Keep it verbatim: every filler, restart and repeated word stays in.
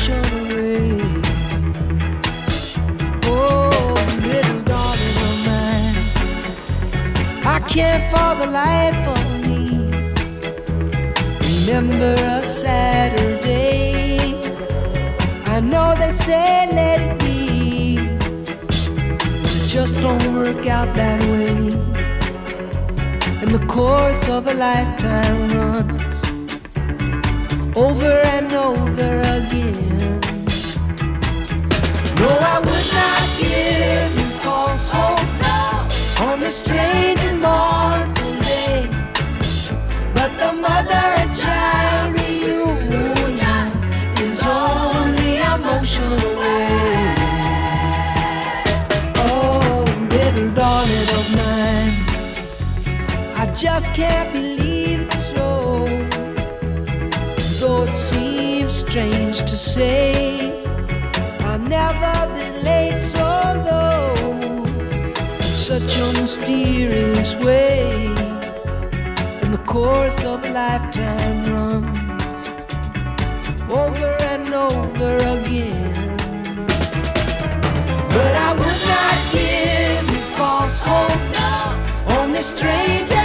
emotion away. Oh, little darling of mine, I can't for the life of me remember a Saturday. I know they say let it be, but it just don't work out that way. And the course of a lifetime runs over and over again. No, I would not give you false hope on this strange and mournful day, but the mother and child reunion is only a motion away. Oh, little darling of mine, I just can't believe it's so. Though it seems strange to say, I'll never be late so low in such a mysterious way. And the course of a lifetime runs over and over again. But I would not give you false hope on this strange